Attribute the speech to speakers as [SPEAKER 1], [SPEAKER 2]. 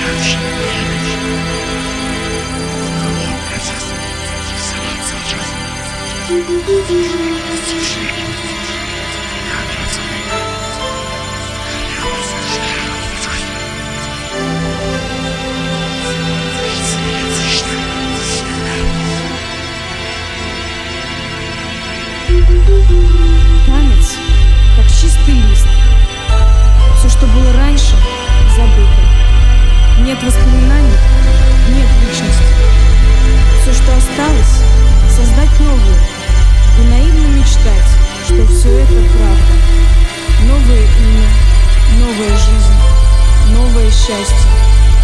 [SPEAKER 1] Танец, как чистый лист. Все, что было раньше, забыто. Нет воспоминаний, нет личности. Все, что осталось, создать новую и наивно мечтать, что все это правда. Новое имя, новая жизнь, новое счастье.